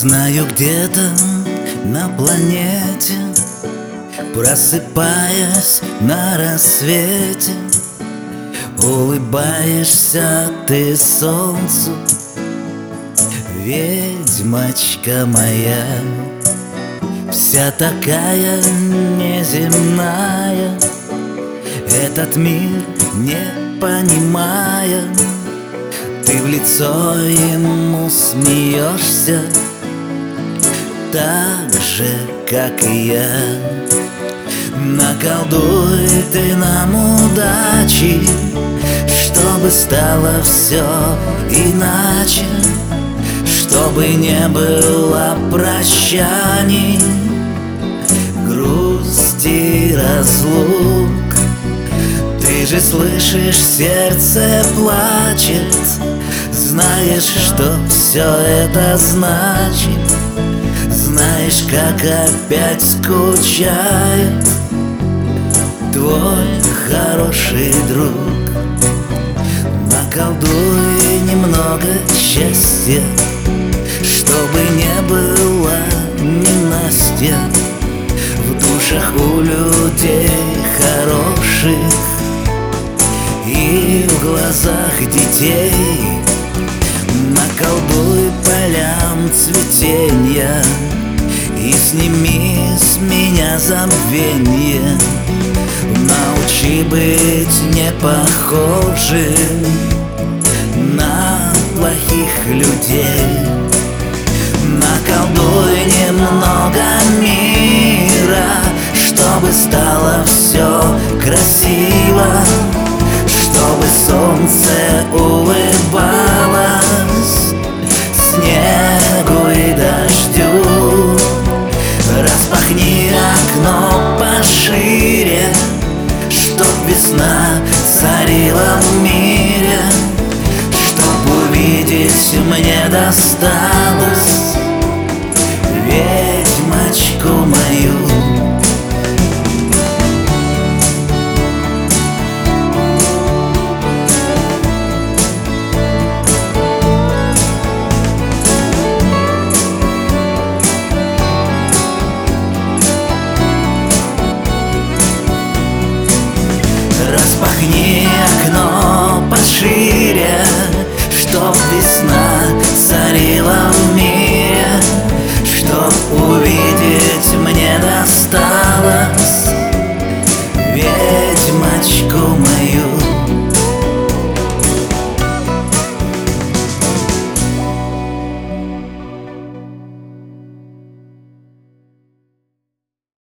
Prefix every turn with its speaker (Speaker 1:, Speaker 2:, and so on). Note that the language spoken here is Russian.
Speaker 1: Знаю, где-то на планете, просыпаясь на рассвете, улыбаешься ты солнцу, ведьмочка моя, вся такая неземная, этот мир не понимая. Ты в лицо ему смеешься, так же, как и я. Наколдуй ты нам удачи, чтобы стало все иначе, чтобы не было прощаний, грусти, разлук. Ты же слышишь, сердце плачет, знаешь, что все это значит. Знаешь, как опять скучает твой хороший друг. Наколдуй немного счастья, чтобы не было ненастья в душах у людей хороших и в глазах детей. Наколдуй полям цветенья и сними с меня забвенье. Научи быть не похожим на плохих людей. Наколдуй немного мира, чтобы стало все красиво, чтобы солнце улыбалось снегу и дождю. Распахни окно пошире, чтоб весна царила в мире, чтоб увидеть мне досталось